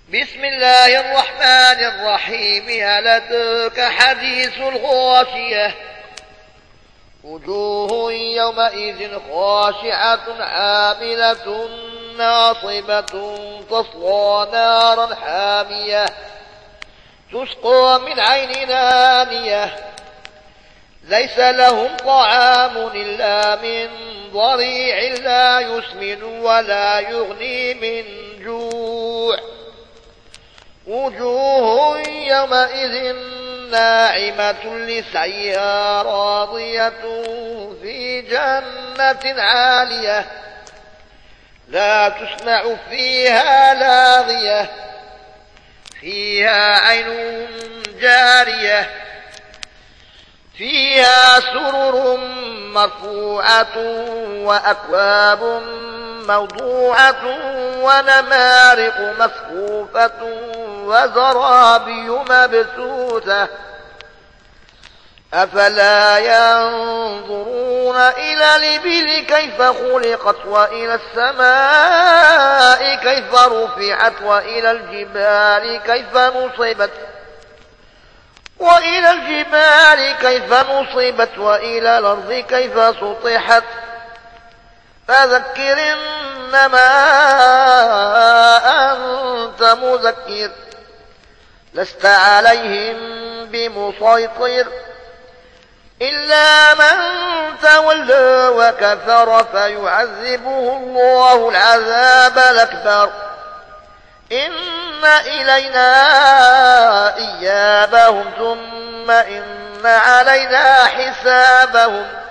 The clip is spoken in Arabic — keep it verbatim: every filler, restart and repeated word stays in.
بسم الله الرحمن الرحيم. هل أتاك حديث الغاشية وجوه يومئذ خاشعة عاملة ناصبة تصلى نارا حامية تسقى من عين آنية ليس لهم طعام إلا من ضريع لا يسمن ولا يغني من جوع وجوه يومئذ ناعمة لسعيها راضية في جنة عالية لا تسمع فيها لاغية فيها عين جارية فيها سرر مرفوعة وأكواب موضوعة ونمارق مصفوفة وزرابي مبثوثة أفلا ينظرون إلى الإبل كيف خلقت وإلى السماء كيف رفعت وإلى الجبال كيف نصبت وإلى الجبال كيف نصبت وإلى الأرض كيف سطحت فذكر إنما أنت مذكر لست عليهم بمسيطر إلا من تولى وكفر فيعذبه الله العذاب الأكبر إن إلينا إيابهم ثم إن علينا حسابهم